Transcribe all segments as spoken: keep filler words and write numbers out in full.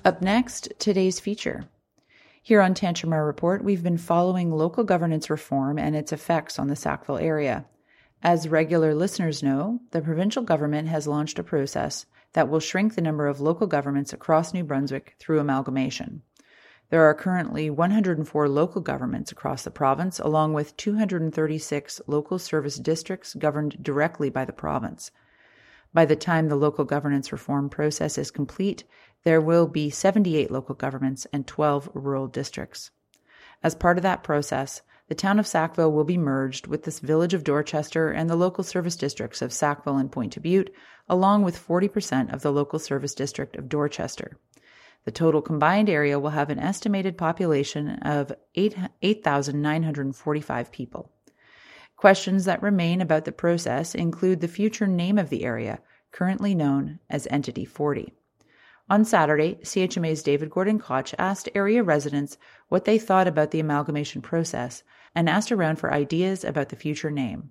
Up next, today's feature. Here on Tantramar Report, we've been following local governance reform and its effects on the Sackville area. As regular listeners know, the provincial government has launched a process that will shrink the number of local governments across New Brunswick through amalgamation. There are currently one hundred four local governments across the province, along with two hundred thirty-six local service districts governed directly by the province. By the time the local governance reform process is complete, there will be seventy-eight local governments and twelve rural districts. As part of that process, the town of Sackville will be merged with the village of Dorchester and the local service districts of Sackville and Pointe Butte, along with forty percent of the local service district of Dorchester. The total combined area will have an estimated population of eight thousand nine hundred forty-five people. Questions that remain about the process include the future name of the area, currently known as Entity forty. On Saturday, C H M A's David Gordon-Koch asked area residents what they thought about the amalgamation process and asked around for ideas about the future name.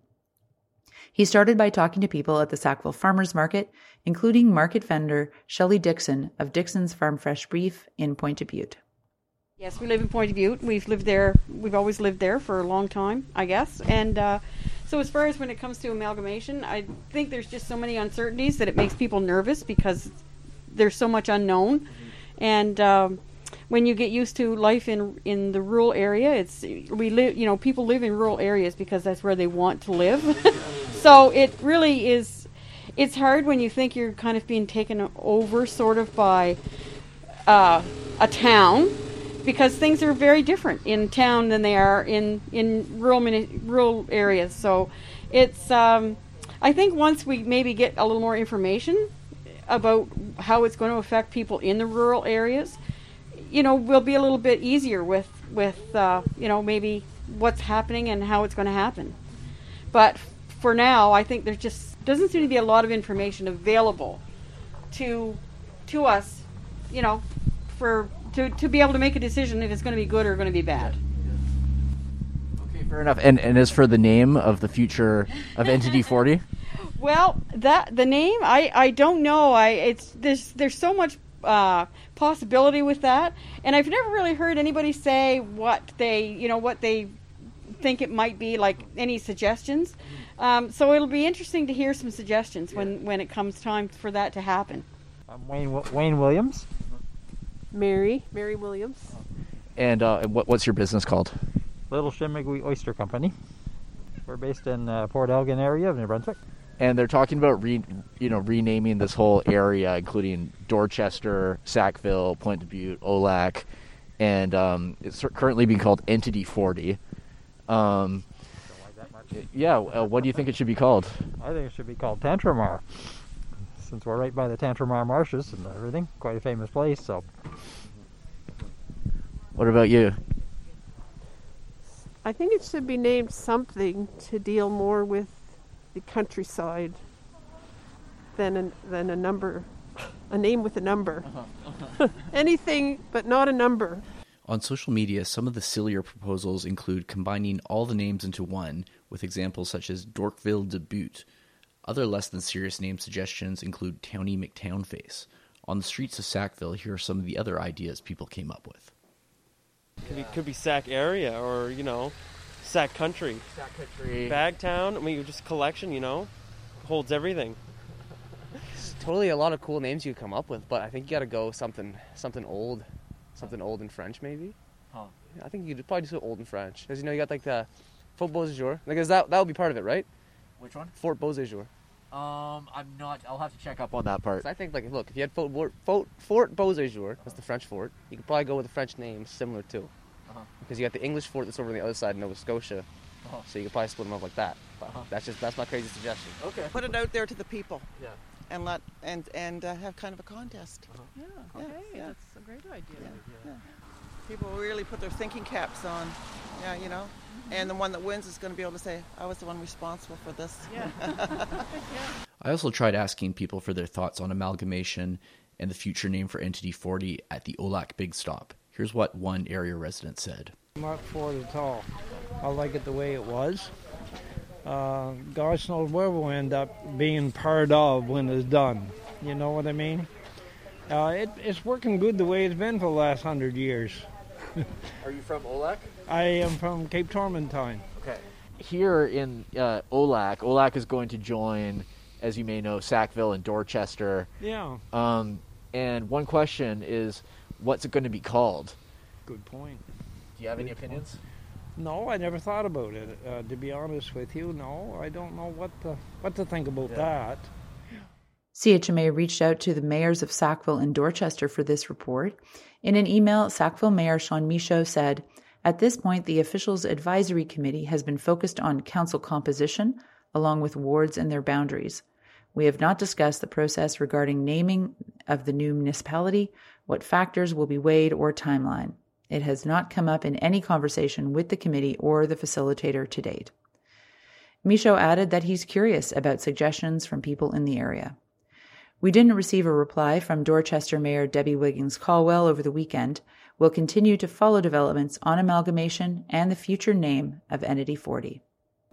He started by talking to people at the Sackville Farmers Market, including market vendor Shelley Dixon of Dixon's Farm Fresh Beef in Pointe Butte. Yes, we live in Pointe Butte. We've lived there. We've always lived there for a long time, I guess. And uh, so as far as when it comes to amalgamation, I think there's just so many uncertainties that it makes people nervous because there's so much unknown. Mm-hmm. And um, when you get used to life in in the rural area, it's we live. You know, people live in rural areas because that's where they want to live. So it really is. It's hard when you think you're kind of being taken over, sort of by uh, a town. Because things are very different in town than they are in in rural rural areas. So, it's um, I think once we maybe get a little more information about how it's going to affect people in the rural areas, you know, we'll be a little bit easier with with uh, you know maybe what's happening and how it's going to happen. But for now, I think there just doesn't seem to be a lot of information available to to us, you know, for. To, to be able to make a decision if it's going to be good or going to be bad. Okay, fair enough. And and as for the name of the future of Entity forty? Well, that the name, I, I don't know. I it's there's there's so much uh, possibility with that, and I've never really heard anybody say what they you know what they think it might be. Like any suggestions. Um, so it'll be interesting to hear some suggestions when, when it comes time for that to happen. I'm Wayne Wayne Williams. Mary, Mary Williams. And uh, what, what's your business called? Little Shimigui Oyster Company. We're based in uh, Port Elgin area of New Brunswick. And they're talking about re, you know, renaming this whole area, including Dorchester, Sackville, Pointe Butte, Olac, and um, it's currently being called Entity forty. Um, yeah, uh, what do you think it should be called? I think it should be called Tantramar. Since we're right by the Tantramar Marshes and everything, quite a famous place. So, what about you? I think it should be named something to deal more with the countryside than a, than a number, a name with a number. Uh-huh. Anything but not a number. On social media, some of the sillier proposals include combining all the names into one, with examples such as Dorkville de Butte. Other less than serious name suggestions include Townie McTownface. On the streets of Sackville, here are some of the other ideas people came up with. Could be, could be Sack area or, you know, Sack Country. Sack Country. Bagtown, I mean, just collection, you know, holds everything. It's totally a lot of cool names you come up with, but I think you got to go something something old. Something old in French, maybe? Huh. Yeah, I think you could probably do something old in French. Because, you know, you got, like, the Fort Beauséjour. Because that, that would be part of it, right? Which one? Fort Beauséjour. Um, I'm not. I'll have to check up on that part. So I think, like, look, if you had Fort, Fort, Fort Beauséjour, that's the French fort, you could probably go with a French name similar too. Uh-huh. Because you got the English fort that's over on the other side in Nova Scotia, uh-huh. So you could probably split them up like that. But uh-huh. that's just that's my crazy suggestion. Okay. Put it out there to the people. Yeah. And let and and uh, have kind of a contest. Uh-huh. Yeah. Okay. Yeah. That's a great idea. Yeah. Yeah. People really put their thinking caps on. Yeah, you know. Mm-hmm. And the one that wins is going to be able to say, I was the one responsible for this. Yeah. yeah. I also tried asking people for their thoughts on amalgamation and the future name for Entity forty at the Olac Big Stop. Here's what one area resident said. Not for it at all. I like it the way it was. Uh, gosh knows where we'll end up being part of when it's done. You know what I mean? Uh, it, it's working good the way it's been for the last hundred years. Are you from Olac? I am from Cape Tormentine. Okay. Here in uh, Olac, Olac is going to join, as you may know, Sackville and Dorchester. Yeah. Um, and one question is, what's it going to be called? Good point. Do you have Good any opinions? Point. No, I never thought about it. Uh, to be honest with you, no, I don't know what to, what to think about yeah. that. C H M A reached out to the mayors of Sackville and Dorchester for this report. In an email, Sackville Mayor Sean Michaud said, "At this point, the officials' advisory committee has been focused on council composition, along with wards and their boundaries. We have not discussed the process regarding naming of the new municipality, what factors will be weighed, or timeline. It has not come up in any conversation with the committee or the facilitator to date." Michaud added that he's curious about suggestions from people in the area. We didn't receive a reply from Dorchester Mayor Debbie Wiggins-Caldwell over the weekend. We'll continue to follow developments on amalgamation and the future name of Entity forty.